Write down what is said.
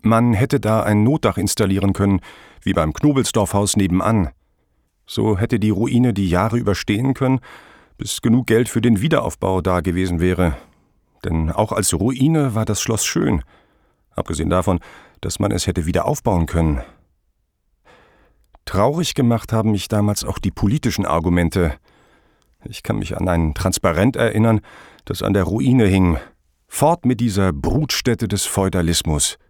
Man hätte da ein Notdach installieren können, wie beim Knobelsdorfhaus nebenan. So hätte die Ruine die Jahre überstehen können, bis genug Geld für den Wiederaufbau da gewesen wäre. Denn auch als Ruine war das Schloss schön, abgesehen davon, dass man es hätte wieder aufbauen können. Traurig gemacht haben mich damals auch die politischen Argumente. Ich kann mich an ein Transparent erinnern, das an der Ruine hing. Fort mit dieser Brutstätte des Feudalismus.